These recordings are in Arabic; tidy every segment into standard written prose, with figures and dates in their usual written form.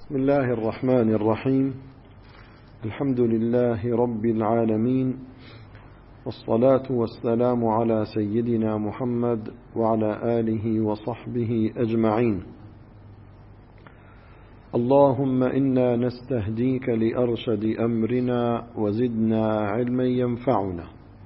بسم الله الرحمن الرحيم. الحمد لله رب العالمين، والصلاة والسلام على سيدنا محمد وعلى آله وصحبه أجمعين. اللهم إنا نستهديك لأرشد أمرنا وزدنا علما ينفعنا.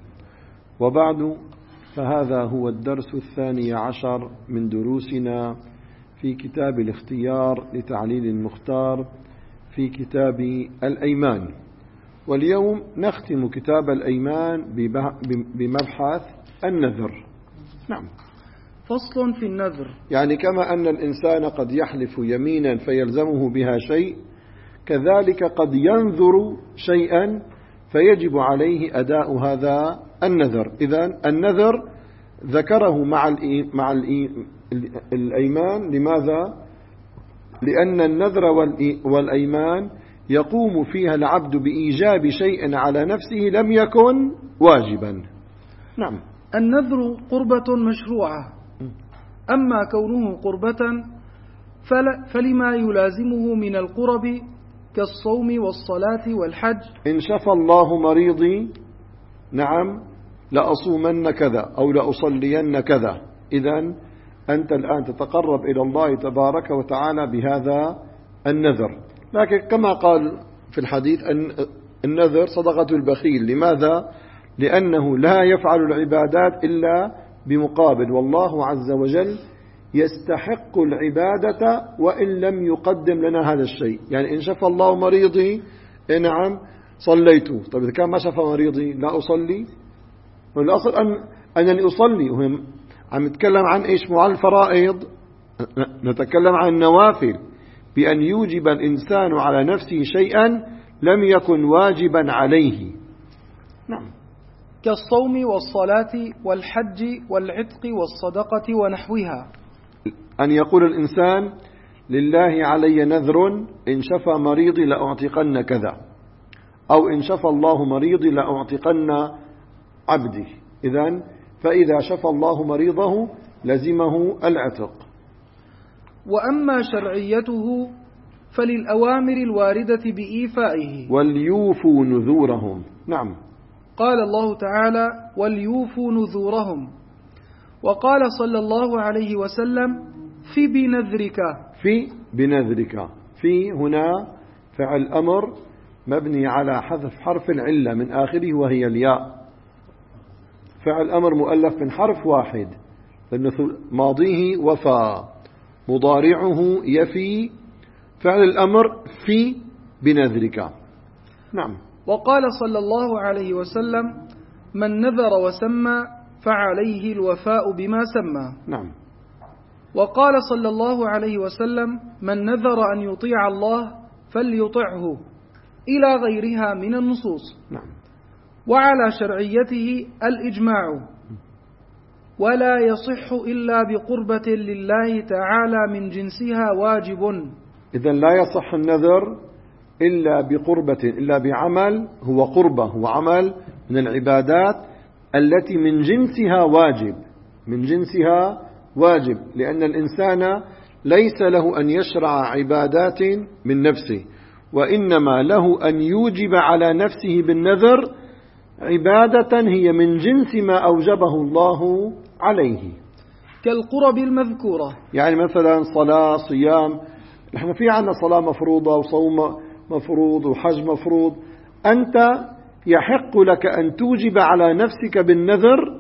وبعد، فهذا هو الدرس 12 من دروسنا في كتاب الاختيار لتعليل المختار في كتاب الأيمان. واليوم نختم كتاب الأيمان بمبحث النذر. نعم. فصل في النذر. يعني كما أن الإنسان قد يحلف يمينا فيلزمه بها شيء، كذلك قد ينذر شيئا فيجب عليه أداء هذا النذر. إذن النذر ذكره مع الأيمان. لماذا؟ لأن النذر والأيمان يقوم فيها العبد بإيجاب شيء على نفسه لم يكن واجبا. نعم. النذر قربة مشروعة، أما كونه قربة فلما يلازمه من القرب كالصوم والصلاة والحج. إن شفى الله مريضي، نعم، لأصومن كذا أو لأصلين كذا. إذن أنت الآن تتقرب إلى الله تبارك وتعالى بهذا النذر. لكن كما قال في الحديث أن النذر صدقة البخيل. لماذا؟ لأنه لا يفعل العبادات إلا بمقابل، والله عز وجل يستحق العبادة وإن لم يقدم لنا هذا الشيء. يعني إن شفى الله مريضي، نعم، صليته. طيب إذا كان ما شفى مريضي لا أصلي؟ والأصل أنني أصلي. وهم عم نتكلم عن إيش؟ مع الفرائض نتكلم عن النوافل، بأن يوجب الإنسان على نفسه شيئا لم يكن واجبا عليه. نعم. كالصوم والصلاة والحج والعتق والصدقة ونحوها. أن يقول الإنسان لله علي نذر، إن شفى مريضي لأعتقن كذا، أو إن شفى الله مريضي لأعتقن عبدي. إذن فإذا شفى الله مريضه لزمه العتق. وأما شرعيته فللأوامر الواردة بإيفائه. وليوفوا نذورهم. نعم. قال الله تعالى: وليوفوا نذورهم. وقال صلى الله عليه وسلم: في بنذرك. في بنذرك. في هنا فعل أمر مبني على حذف حرف العلة من آخره وهي الياء. فعل أمر مؤلف من حرف واحد، لأنه ماضيه وفى، مضارعه يفي، فعل الأمر في بنذرك. نعم. وقال صلى الله عليه وسلم: من نذر وسمى فعليه الوفاء بما سمى. نعم. وقال صلى الله عليه وسلم: من نذر أن يطيع الله فليطعه، إلى غيرها من النصوص. نعم. وعلى شرعيته الإجماع، ولا يصح إلا بقربة لله تعالى من جنسها واجب. إذن لا يصح النذر إلا بقربة، إلا بعمل هو قربة، هو عمل من العبادات التي من جنسها واجب، من جنسها واجب. لأن الإنسان ليس له أن يشرع عبادات من نفسه، وإنما له أن يوجب على نفسه بالنذر عبادة هي من جنس ما أوجبه الله عليه، كالقرب المذكورة. يعني مثلا صلاة، صيام. نحن في عنا صلاة مفروضة وصوم مفروض وحج مفروض. أنت يحق لك أن توجب على نفسك بالنذر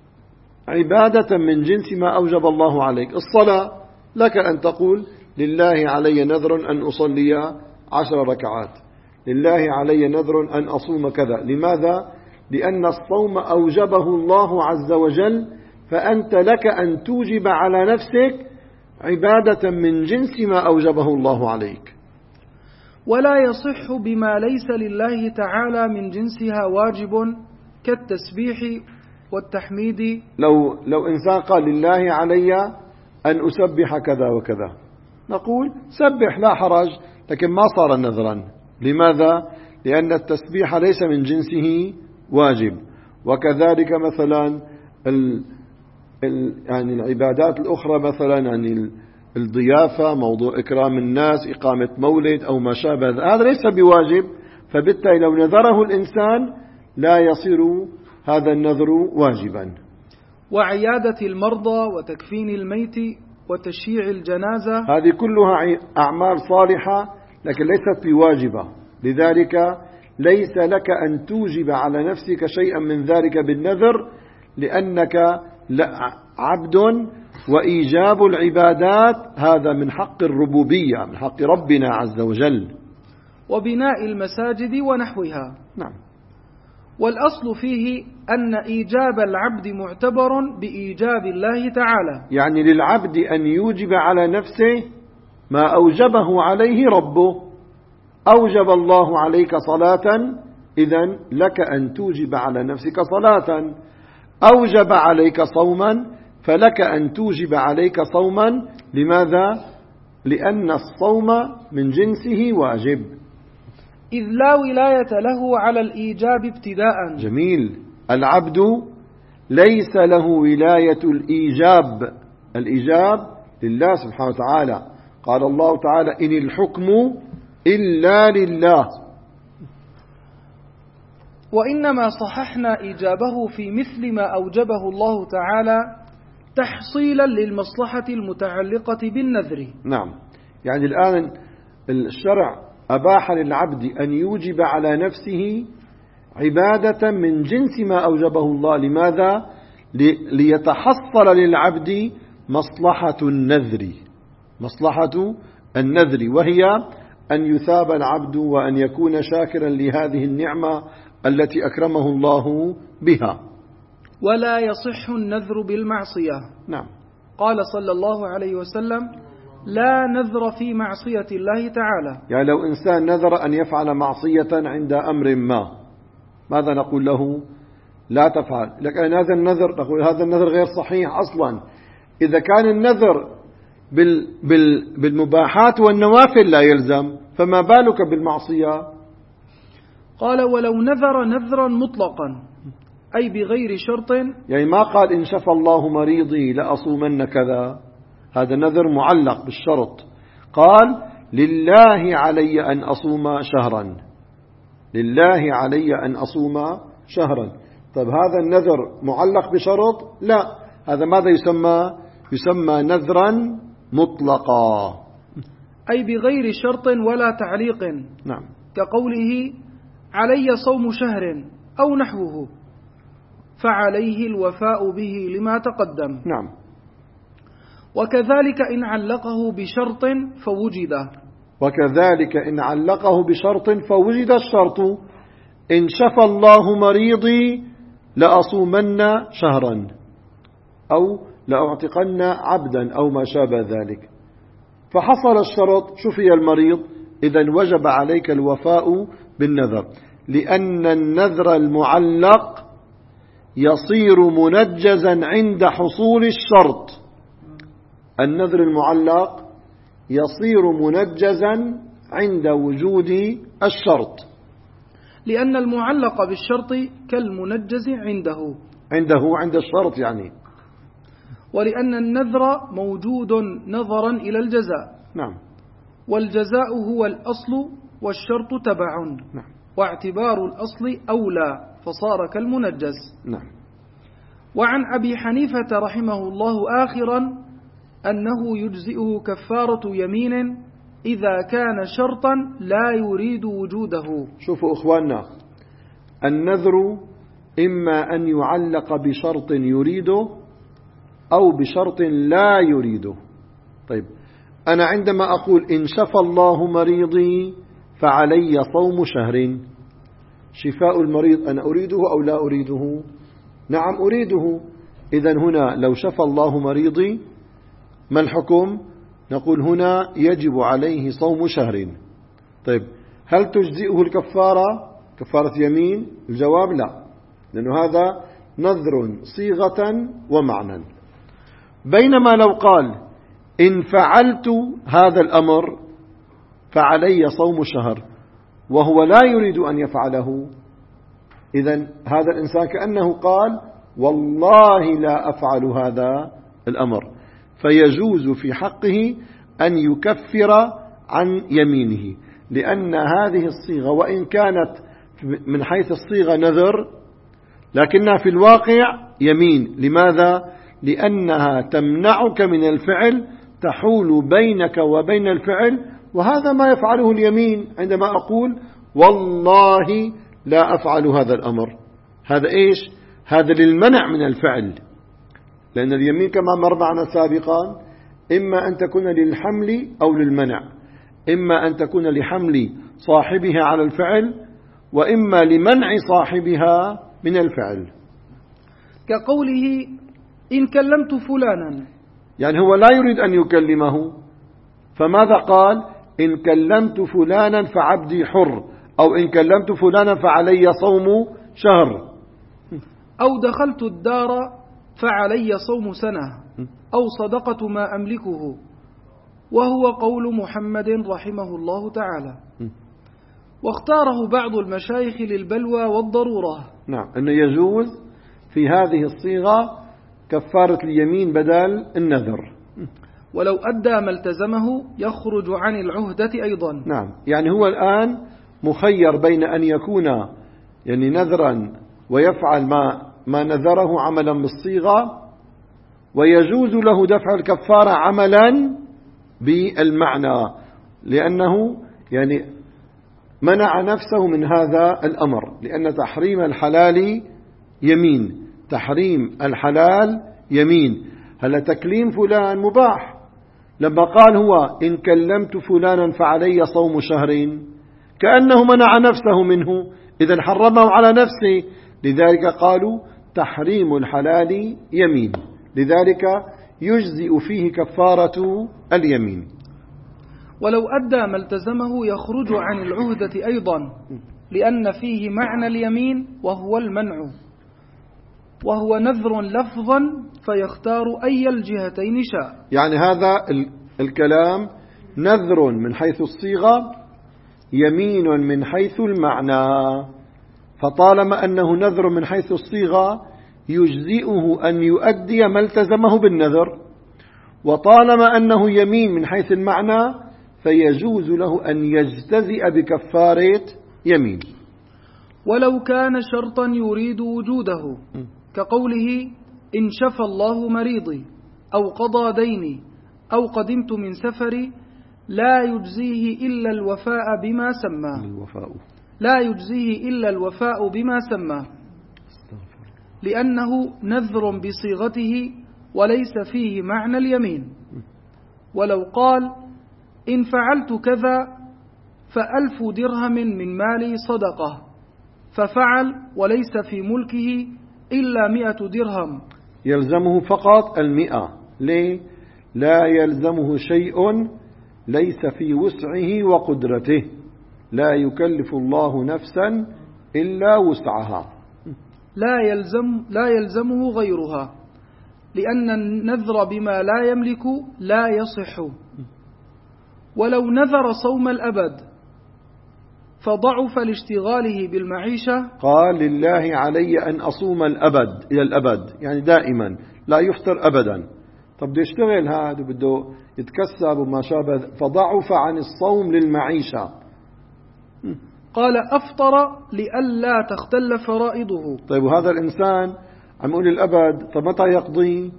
عبادة من جنس ما أوجب الله عليك. الصلاة لك أن تقول لله علي نذر أن أصلي 10 ركعات، لله علي نذر أن أصوم كذا. لماذا؟ لأن الصوم أوجبه الله عز وجل، فأنت لك أن توجب على نفسك عبادة من جنس ما أوجبه الله عليك. ولا يصح بما ليس لله تعالى من جنسها واجب، كالتسبيح والتحميد. لو إنسان قال لله علي أن أسبح كذا وكذا، نقول سبح لا حرج، لكن ما صار نذرا. لماذا؟ لأن التسبيح ليس من جنسه واجب. وكذلك مثلا يعني العبادات الأخرى، مثلا يعني الضيافة، موضوع إكرام الناس، إقامة مولد أو ما شابه هذا ليس بواجب، فبالتالي لو نذره الإنسان لا يصير هذا النذر واجبا. وعيادة المرضى وتكفين الميت وتشييع الجنازة، هذه كلها أعمال صالحة لكن ليست بواجبة، لذلك ليس لك أن توجب على نفسك شيئا من ذلك بالنذر، لأنك عبد، وإيجاب العبادات هذا من حق الربوبية، من حق ربنا عز وجل. وبناء المساجد ونحوها. نعم. والأصل فيه أن إيجاب العبد معتبر بإيجاب الله تعالى، يعني للعبد أن يوجب على نفسه ما أوجبه عليه ربه. أوجب الله عليك صلاة، إذن لك أن توجب على نفسك صلاة. أوجب عليك صوما، فلك أن توجب عليك صوما. لماذا؟ لأن الصوم من جنسه واجب، إذ لا ولاية له على الإيجاب ابتداء. جميل. العبد ليس له ولاية الإيجاب، الإيجاب لله سبحانه وتعالى. قال الله تعالى: إن الحكم إلا لله. وإنما صححنا إيجابه في مثل ما أوجبه الله تعالى تحصيلا للمصلحة المتعلقة بالنذر. نعم، يعني الآن الشرع أباح للعبد أن يوجب على نفسه عبادة من جنس ما أوجبه الله. لماذا؟ ليتحصل للعبد مصلحة النذر، مصلحة النذر، وهي أن يثاب العبد وأن يكون شاكرا لهذه النعمة التي أكرمه الله بها. ولا يصح النذر بالمعصية. نعم. قال صلى الله عليه وسلم: لا نذر في معصية الله تعالى. يعني لو إنسان نذر أن يفعل معصية عند أمر ما، ماذا نقول له؟ لا تفعل. لكن هذا النذر، نقول هذا النذر غير صحيح أصلا. إذا كان النذر بالمباحات والنوافل لا يلزم، فما بالك بالمعصية؟ قال: ولو نذر نذرا مطلقا، أي بغير شرط. يعني ما قال إن شفى الله مريضي لأصومن كذا، هذا نذر معلق بالشرط. قال: لله علي أن أصوم شهرا، لله علي أن أصوم شهرا. طيب هذا النذر معلق بشرط؟ لا، هذا ماذا يسمى؟ يسمى نذرا مطلقا، أي بغير شرط ولا تعليق. نعم. كقوله: علي صوم شهر أو نحوه، فعليه الوفاء به لما تقدم. نعم. وكذلك إن علقه بشرط فوجد، وكذلك إن علقه بشرط فوجد الشرط. إن شفى الله مريضي لأصومن شهرا، أو لأعتقن عبدا، أو ما شابه ذلك. فحصل الشرط، شفي المريض، إذن وجب عليك الوفاء بالنذر، لأن النذر المعلق يصير منجزا عند حصول الشرط. النذر المعلق يصير منجزا عند وجود الشرط، لأن المعلق بالشرط كالمنجز عند الشرط يعني. ولأن النذر موجود نظرا إلى الجزاء. نعم. والجزاء هو الأصل والشرط تبع. نعم. واعتبار الأصل أولى، فصار كالمنجز. نعم. وعن أبي حنيفة رحمه الله آخرا أنه يجزئه كفارة يمين إذا كان شرطا لا يريد وجوده. شوفوا أخواننا، النذر إما أن يعلق بشرط يريده أو بشرط لا يريده. طيب أنا عندما أقول إن شفى الله مريضي فعلي صوم شهر، شفاء المريض أنا أريده أو لا أريده؟ نعم أريده. إذن هنا لو شفى الله مريضي ما الحكم؟ نقول هنا يجب عليه صوم شهر. طيب هل تجزئه الكفارة، كفارة يمين؟ الجواب لا، لأنه هذا نذر صيغة ومعنى. بينما لو قال إن فعلت هذا الأمر فعلي صوم شهر، وهو لا يريد أن يفعله، إذن هذا الإنسان كأنه قال والله لا أفعل هذا الأمر. فيجوز في حقه أن يكفر عن يمينه، لأن هذه الصيغة وإن كانت من حيث الصيغة نذر لكنها في الواقع يمين. لماذا؟ لأنها تمنعك من الفعل، تحول بينك وبين الفعل، وهذا ما يفعله اليمين. عندما أقول والله لا أفعل هذا الأمر، هذا إيش؟ هذا للمنع من الفعل، لأن اليمين كما مر معنا سابقا إما أن تكون للحمل أو للمنع، إما أن تكون لحمل صاحبها على الفعل، وإما لمنع صاحبها من الفعل. كقوله إن كلمت فلانا، يعني هو لا يريد أن يكلمه، فماذا قال؟ إن كلمت فلانا فعبدي حر، أو إن كلمت فلانا فعلي صوم شهر، أو دخلت الدار فعلي صوم سنة، أو صدقة ما أملكه، وهو قول محمد رحمه الله تعالى. واختاره بعض المشايخ للبلوى والضرورة. نعم، أنه يجوز في هذه الصيغة كفارة اليمين بدل النذر، ولو أدى ما التزمه يخرج عن العهدة أيضا. نعم، يعني هو الآن مخير بين أن يكون يعني نذرا ويفعل ما نذره عملا بالصيغة، ويجوز له دفع الكفارة عملا بالمعنى، لأنه يعني منع نفسه من هذا الأمر، لأن تحريم الحلال يمين، تحريم الحلال يمين. هل تكليم فلان مباح، لما قال هو إن كلمت فلانا فعلي صوم شهرين كأنه منع نفسه منه، إذن حرمه على نفسه، لذلك قالوا تحريم الحلال يمين، لذلك يجزئ فيه كفارة اليمين. ولو أدى ما التزمه يخرج عن العهدة أيضا، لأن فيه معنى اليمين وهو المنع، وهو نذر لفظا فيختار أي الجهتين شاء. يعني هذا الكلام نذر من حيث الصيغة، يمين من حيث المعنى، فطالما أنه نذر من حيث الصيغة يجزئه أن يؤدي ما التزمه بالنذر، وطالما أنه يمين من حيث المعنى فيجوز له أن يجتزئ بكفارة يمين. ولو كان شرطا يريد وجوده، كقوله إن شفى الله مريضي، أو قضى ديني، أو قدمت من سفري، لا يجزيه إلا الوفاء بما سمى، لا يجزيه إلا الوفاء بما سمى، لأنه نذر بصيغته وليس فيه معنى اليمين. ولو قال إن فعلت كذا ف1000 درهم من مالي صدقة، ففعل وليس في ملكه إلا 100 درهم، يلزمه فقط 100. ليه؟ لا يلزمه شيء ليس في وسعه وقدرته، لا يكلف الله نفسا إلا وسعها. لا يلزمه غيرها، لأن النذر بما لا يملك لا يصح. ولو نذر صوم الأبد فضعف لاشتغاله بالمعيشة، قال لله علي أن أصوم الأبد إلى الأبد، يعني دائما لا يفطر أبدا. طب بده يشتغل هذا وبده يتكسب وما شابه، فضعف عن الصوم للمعيشة. قال أفطر لئلا تختل فرائضه. طيب وهذا الإنسان عم يقول الأبد، طب متى يقضي؟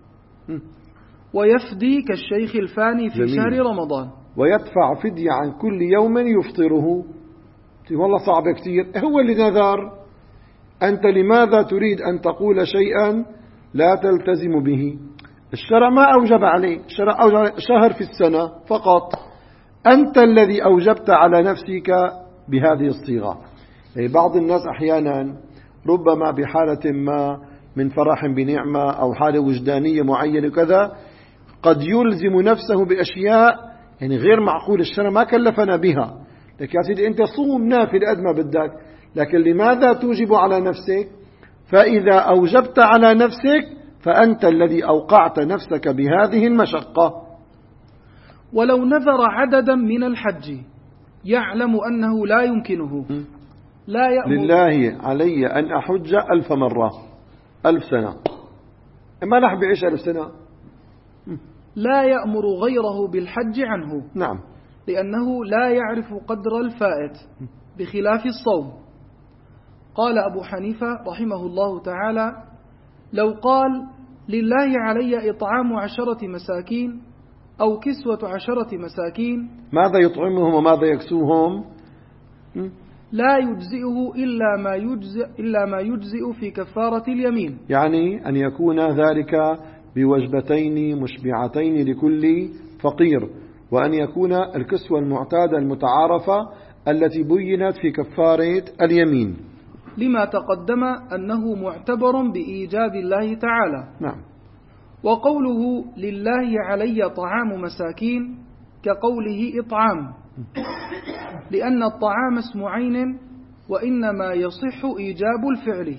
ويفدي كالشيخ الفاني في شهر رمضان، ويدفع فدية عن كل يوم يفطره. والله صعب كتير، هو اللي نذر، أنت لماذا تريد أن تقول شيئا لا تلتزم به؟ الشرع ما أوجب عليه، الشرع أوجب شهر في السنة فقط، أنت الذي أوجبت على نفسك بهذه الصيغة. يعني بعض الناس أحيانا ربما بحالة ما من فرح بنعمة أو حالة وجدانية معينة كذا قد يلزم نفسه بأشياء يعني غير معقول، الشرع ما كلفنا بها. لكن يا سيدي أنت صوم نافل قد ما بدك، لكن لماذا توجب على نفسك؟ فإذا أوجبت على نفسك فأنت الذي أوقعت نفسك بهذه المشقة. ولو نذر عددا من الحج يعلم أنه لا يمكنه، لا يأمر لله علي أن أحج 1000 مرة، 1000 سنة، ما راح بعيش 1000 سنة. لا يأمر غيره بالحج عنه. نعم. لأنه لا يعرف قدر الفائت بخلاف الصوم. قال أبو حنيفة رحمه الله تعالى: لو قال لله علي إطعام 10 مساكين أو كسوة 10 مساكين، ماذا يطعمهم وماذا يكسوهم؟ لا يجزئه إلا ما يجزئ في كفارة اليمين، يعني أن يكون ذلك بوجبتين مشبعتين لكل فقير، وأن يكون الكسوة المعتادة المتعارفة التي بينت في كفارة اليمين، لما تقدم أنه معتبر بإيجاب الله تعالى. نعم. وقوله لله علي طعام مساكين كقوله إطعام، لأن الطعام اسم عين وإنما يصح إيجاب الفعل.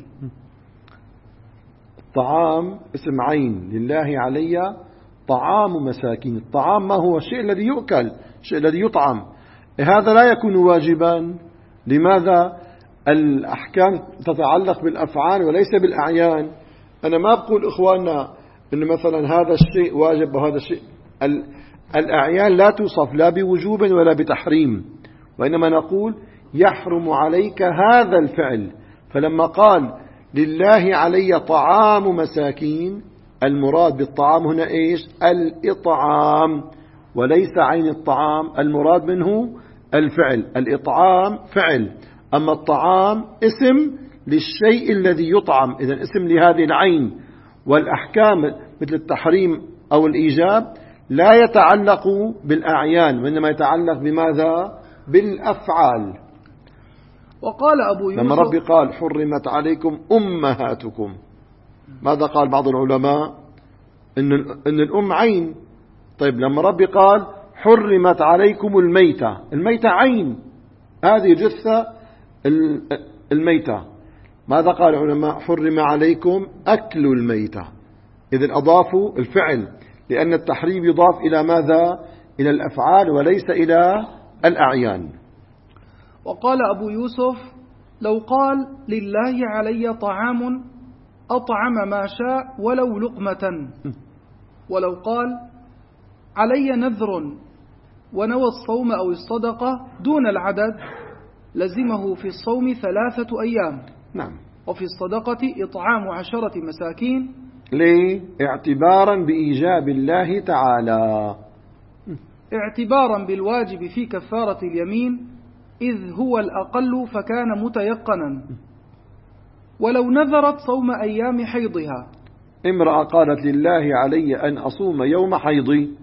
الطعام اسم عين، لله علي طعام مساكين. الطعام ما هو؟ الشيء الذي يؤكل، الشيء الذي يطعم. هذا لا يكون واجبا. لماذا؟ الأحكام تتعلق بالأفعال وليس بالأعيان. أنا ما بقول إخواننا أن مثلا هذا الشيء واجب وهذا الشيء. الأعيان لا توصف لا بوجوب ولا بتحريم، وإنما نقول يحرم عليك هذا الفعل. فلما قال لله علي طعام مساكين، المراد بالطعام هنا إيش؟ الإطعام، وليس عين الطعام. المراد منه الفعل. الإطعام فعل، أما الطعام اسم للشيء الذي يطعم، إذن اسم لهذه العين. والأحكام مثل التحريم أو الإيجاب لا يتعلق بالأعيان، وإنما يتعلق بماذا؟ بالأفعال. وقال أبو يوسف لما ربي قال حرمت عليكم أمهاتكم، ماذا قال بعض العلماء؟ إن الأم عين. طيب لما ربي قال حرمت عليكم الميتة، الميتة عين، هذه جثة الميتة. ماذا قال العلماء؟ حرم عليكم أكل الميتة. إذن أضافوا الفعل، لأن التحريم يضاف إلى ماذا؟ إلى الأفعال وليس إلى الأعيان. وقال أبو يوسف لو قال لله علي طعام أطعم ما شاء ولو لقمة، ولو قال علي نذر ونوى الصوم أو الصدقة دون العدد لزمه في الصوم 3 أيام. نعم. وفي الصدقة إطعام 10 مساكين. ليه؟ اعتبارا بإيجاب الله تعالى، اعتبارا بالواجب في كفارة اليمين، إذ هو الأقل فكان متيقنا. ولو نذرت صوم أيام حيضها، امرأة قالت لله علي أن أصوم يوم حيضي،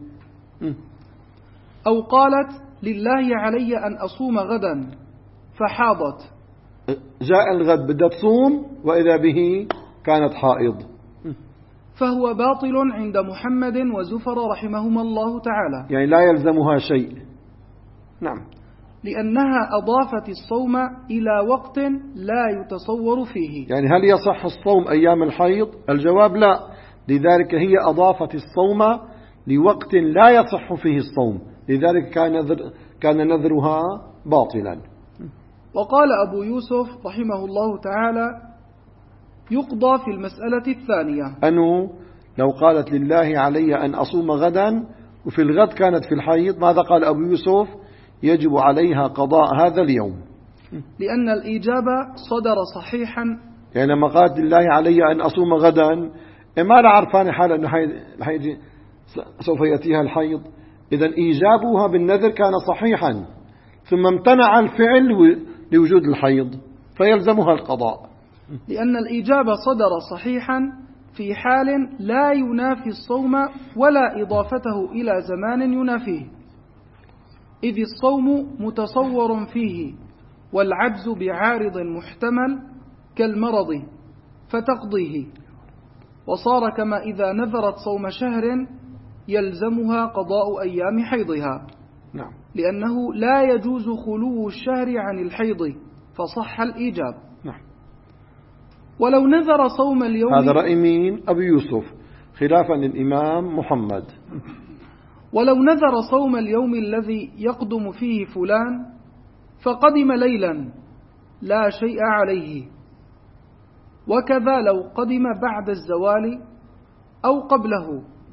أو قالت لله علي أن أصوم غدا فحاضت، جاء الغد بدها تصوم وإذا به كانت حائض، فهو باطل عند محمد وزفر رحمهما الله تعالى، يعني لا يلزمها شيء. نعم. لأنها أضافت الصوم إلى وقت لا يتصور فيه. يعني هل يصح الصوم أيام الحيض؟ الجواب لا. لذلك هي أضافت الصوم لوقت لا يصح فيه الصوم، لذلك كان نذرها باطلا. وقال أبو يوسف رحمه الله تعالى يقضى في المسألة الثانية، أنه لو قالت لله علي أن أصوم غدا وفي الغد كانت في الحيض، ماذا قال أبو يوسف؟ يجب عليها قضاء هذا اليوم، لأن الإجابة صدر صحيحا. يعني لما قالت لله علي أن أصوم غدا، ما لا عرفان حال أنه حيجي سوف يأتيها الحيض، إذن إيجابها بالنذر كان صحيحا، ثم امتنع الفعل لوجود الحيض فيلزمها القضاء، لأن الإجابة صدر صحيحا في حال لا ينافي الصوم ولا إضافته إلى زمان ينافيه، إذ الصوم متصور فيه والعجز بعارض محتمل كالمرض فتقضيه، وصار كما إذا نذرت صوم شهر يلزمها قضاء أيام حيضها. نعم. لأنه لا يجوز خلو الشهر عن الحيض فصح الإيجاب. نعم. ولو نذر صوم اليوم، هذا رأي مين؟ أبي يوسف خلافا للإمام محمد. ولو نذر صوم اليوم الذي يقدم فيه فلان فقدم ليلا لا شيء عليه، وكذا لو قدم بعد الزوال أو قبله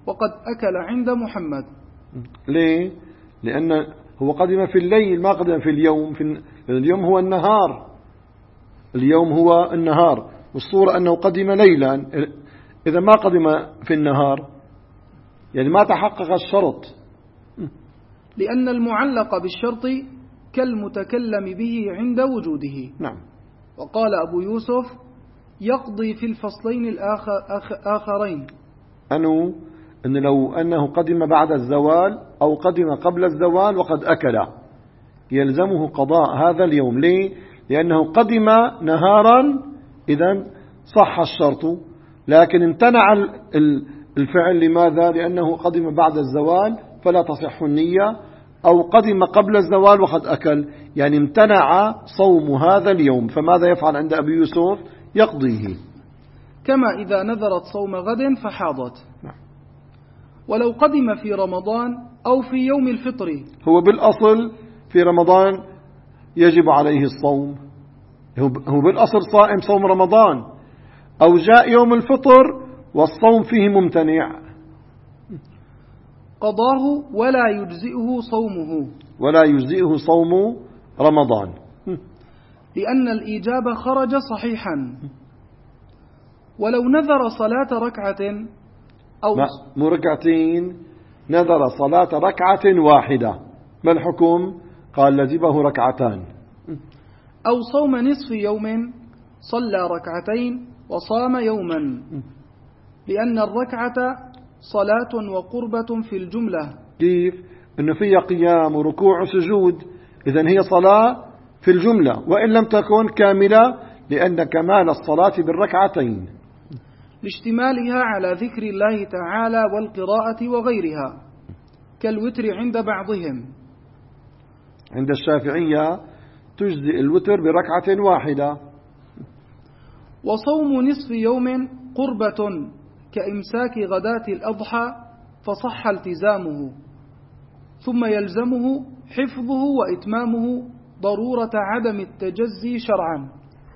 وقد أكل عند محمد. ليه؟ لأن هو قدم في الليل ما قدم في اليوم. اليوم هو النهار، اليوم هو النهار، والصورة أنه قدم ليلا. إذا ما قدم في النهار يعني ما تحقق الشرط، لأن المعلق بالشرط كالمتكلم به عند وجوده. نعم. وقال أبو يوسف: يقضي في الفصلين الآخرين. أن لو أنه قدم بعد الزوال أو قدم قبل الزوال وقد أكل يلزمه قضاء هذا اليوم. ليه؟ لأنه قدم نهارا، إذن صح الشرط، لكن امتنع الفعل. لماذا؟ لأنه قدم بعد الزوال فلا تصح النية، أو قدم قبل الزوال وقد أكل، يعني امتنع صوم هذا اليوم. فماذا يفعل عند أبي يوسف؟ يقضيه. كما إذا نذرت صوم غد فحاضت. ولو قدم في رمضان أو في يوم الفطر، هو بالأصل في رمضان يجب عليه الصوم، هو بالأصل صائم صوم رمضان، أو جاء يوم الفطر والصوم فيه ممتنع، قضاه ولا يجزئه صومه، ولا يجزئه صوم رمضان، لأن الإيجاب خرج صحيحا. ولو نذر صلاة ركعة أو مو ركعتين، نذر صلاة ركعة واحدة، ما الحكم؟ قال لزمه ركعتان. أو صوم نصف يوم، صلى ركعتين وصام يوما، لأن الركعة صلاة وقربة في الجملة. كيف؟ إنه فيها قيام وركوع وسجود، إذن هي صلاة في الجملة، وإن لم تكن كاملة، لأن كمال الصلاة بالركعتين، لاشتمالها على ذكر الله تعالى والقراءة وغيرها، كالوتر عند بعضهم. عند الشافعية تجزئ الوتر بركعة واحدة. وصوم نصف يوم قربة كإمساك غداة الأضحى، فصح التزامه، ثم يلزمه حفظه وإتمامه ضرورة عدم التجزي شرعا.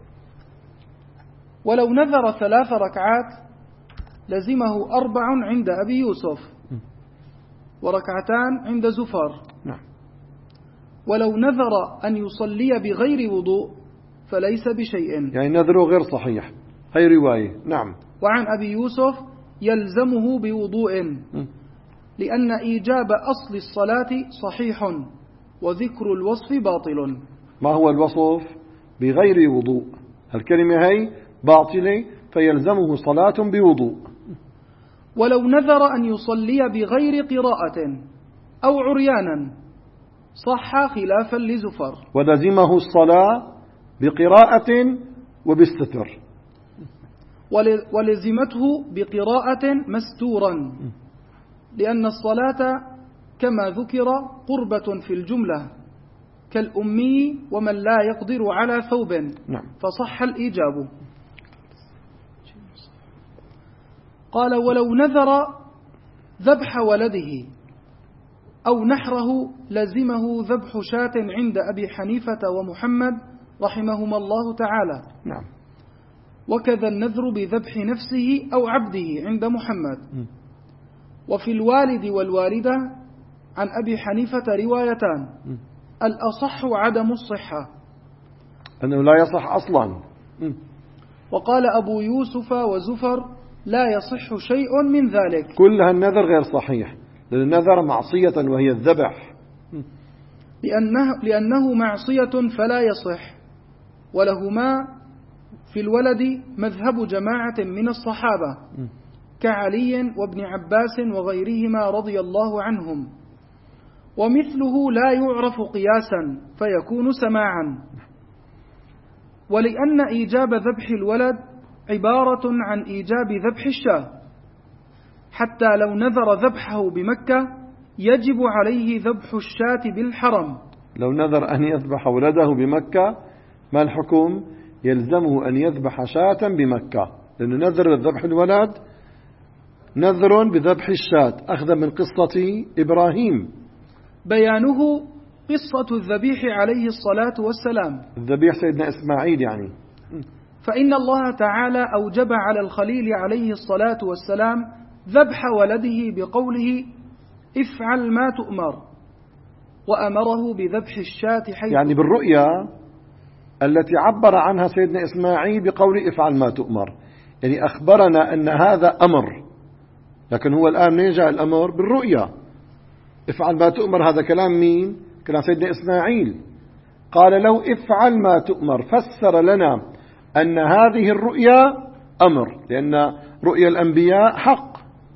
ولو نذر 3 ركعات لزمه 4 عند أبي يوسف وركعتان عند زفر. ولو نذر أن يصلي بغير وضوء فليس بشيء، يعني نذره غير صحيح، هي رواية. نعم. وعن أبي يوسف يلزمه بوضوء، لأن إيجاب أصل الصلاة صحيح وذكر الوصف باطل. ما هو الوصف؟ بغير وضوء، الكلمة هي باطلة، فيلزمه صلاة بوضوء. ولو نذر أن يصلي بغير قراءة أو عريانا صح خلافا لزفر، ولزمه الصلاة بقراءة وبالستر، ولزمته بقراءة مستورا، لأن الصلاة كما ذكر قربة في الجملة، كالأمي ومن لا يقدر على ثوب. نعم. فصح الإيجاب. قال: ولو نذر ذبح ولده أو نحره لزمه ذبح شاة عند أبي حنيفة ومحمد رحمهما الله تعالى. نعم. وكذا النذر بذبح نفسه أو عبده عند محمد. وفي الوالد والوالدة عن أبي حنيفة روايتان، الأصح عدم الصحة، أنه لا يصح أصلا. وقال أبو يوسف وزفر لا يصح شيء من ذلك. كل هالنذر غير صحيح، لأن النذر معصية وهي الذبح، لأنه معصية فلا يصح. ولهما في الولد مذهب جماعة من الصحابة كعلي وابن عباس وغيرهما رضي الله عنهم، ومثله لا يعرف قياسا فيكون سماعا. ولأن إيجاب ذبح الولد عبارة عن إيجاب ذبح الشاة، حتى لو نذر ذبحه بمكة يجب عليه ذبح الشاة بالحرم. لو نذر أن يذبح ولده بمكة ما الحكم؟ يلزمه أن يذبح شاة بمكة، لأنه نذر ذبح الولد نذر بذبح الشاة أخذ من قصة إبراهيم، بيانه قصة الذبيح عليه الصلاة والسلام، الذبيح سيدنا إسماعيل يعني. فإن الله تعالى أوجب على الخليل عليه الصلاة والسلام ذبح ولده بقوله افعل ما تؤمر، وأمره بذبح الشاة حيث يعني بالرؤيا التي عبر عنها سيدنا إسماعيل بقول افعل ما تؤمر، يعني أخبرنا أن هذا أمر، لكن هو الآن نجا الأمر بالرؤيا. افعل ما تؤمر هذا كلام مين؟ كلام سيدنا إسماعيل. قال لو افعل ما تؤمر، فسر لنا أن هذه الرؤيا أمر، لأن رؤيا الأنبياء حق.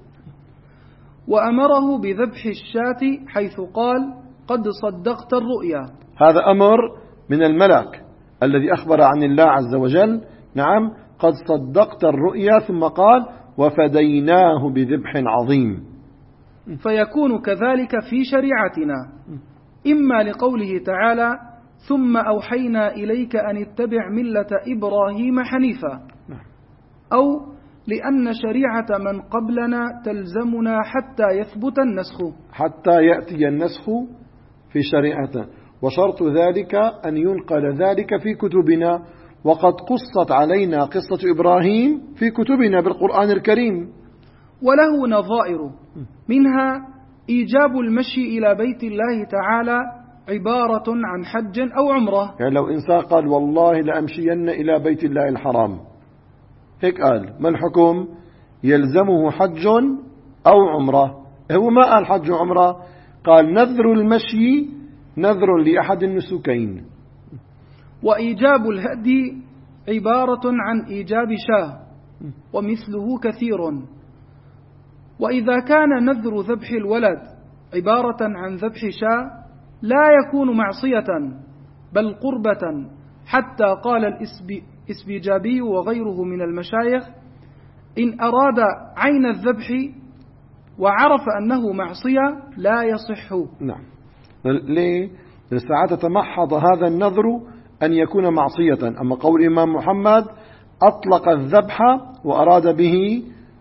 وأمره بذبح الشاة حيث قال قد صدقت الرؤيا، هذا أمر من الملك الذي أخبر عن الله عز وجل، نعم قد صدقت الرؤيا، ثم قال وفديناه بذبح عظيم. فيكون كذلك في شريعتنا، إما لقوله تعالى ثم أوحينا إليك أن اتبع ملة إبراهيم حنيفا، أو لأن شريعة من قبلنا تلزمنا حتى يثبت النسخ، حتى يأتي النسخ في شريعتنا، وشرط ذلك أن ينقل ذلك في كتبنا، وقد قصت علينا قصة إبراهيم في كتبنا بالقرآن الكريم. وله نظائر، منها إيجاب المشي إلى بيت الله تعالى عبارة عن حج أو عمرة. يعني لو إنسان قال والله لأمشين إلى بيت الله الحرام، هيك قال، ما الحكم؟ يلزمه حج أو عمرة. هو ما قال حج وعمرة، قال نذر المشي نذر لأحد النسكين. وإيجاب الهدي عبارة عن إيجاب شاة، ومثله كثير. وإذا كان نذر ذبح الولد عبارة عن ذبح شاة لا يكون معصية بل قربة، حتى قال الإسبيجابي وغيره من المشايخ إن أراد عين الذبح وعرف أنه معصية لا يصح. نعم. ليه؟ لساعات تمحض هذا النذر أن يكون معصية. أما قول الإمام محمد أطلق الذبح وأراد به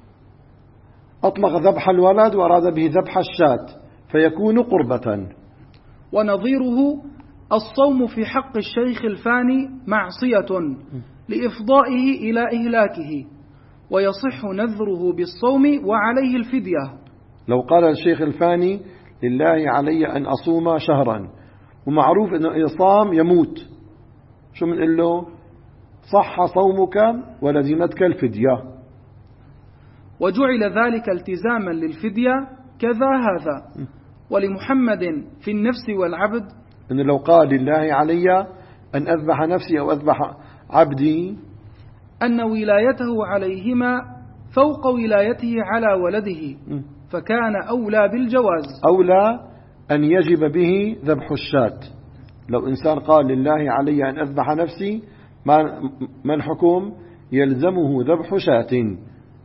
أطلق ذبح الولد وأراد به ذبح الشاة فيكون قربة. ونظيره الصوم في حق الشيخ الفاني معصية لإفضائه إلى إهلاكه، ويصح نذره بالصوم وعليه الفدية. لو قال الشيخ الفاني لله علي أن أصوم شهرا، ومعروف أنه إذا صام يموت، شو منقول له؟ صح صومك ولزمتك الفدية. وجعل ذلك التزاما للفدية كذا هذا. ولمحمد في النفس والعبد أنه لو قال لله علي أن أذبح نفسي أو أذبح عبدي، أن ولايته عليهما فوق ولايته على ولده، فكان أولى بالجواز، أولى أن يجب به ذبح الشاة. لو إنسان قال لله علي أن أذبح نفسي، ما الحكم؟ يلزمه ذبح شاة.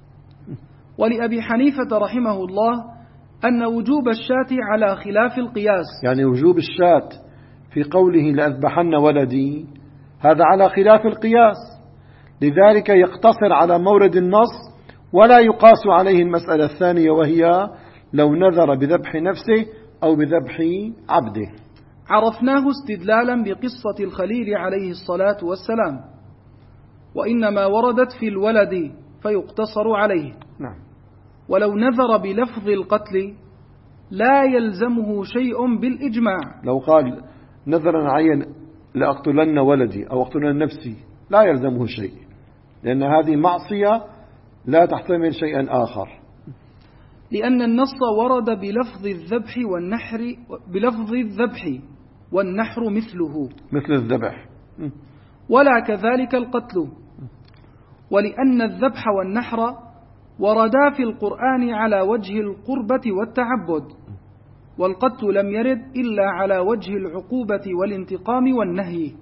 ولأبي حنيفة رحمه الله أن وجوب الشاة على خلاف القياس، يعني وجوب الشاة في قوله لأذبحن ولدي هذا على خلاف القياس، لذلك يقتصر على مورد النص ولا يقاس عليه المسألة الثانية، وهي لو نذر بذبح نفسه أو بذبح عبده. عرفناه استدلالا بقصة الخليل عليه الصلاة والسلام، وإنما وردت في الولد فيقتصر عليه. نعم. ولو نذر بلفظ القتل لا يلزمه شيء بالإجماع. لو قال نذرا عين لأقتلن ولدي أو أقتلن نفسي لا يلزمه شيء، لأن هذه معصية لا تحتمل شيئا آخر، لأن النص ورد بلفظ الذبح والنحر، بلفظ الذبح والنحر مثل الذبح، ولا كذلك القتل. ولأن الذبح والنحر وردا في القرآن على وجه القربة والتعبد، والقتل لم يرد إلا على وجه العقوبة والانتقام والنهي.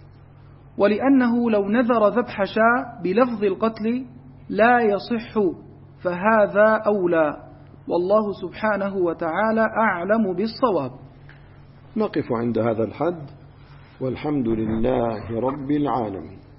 ولأنه لو نذر ذبح شاة بلفظ القتل لا يصح، فهذا أولى، والله سبحانه وتعالى أعلم بالصواب. نقف عند هذا الحد، والحمد لله رب العالمين.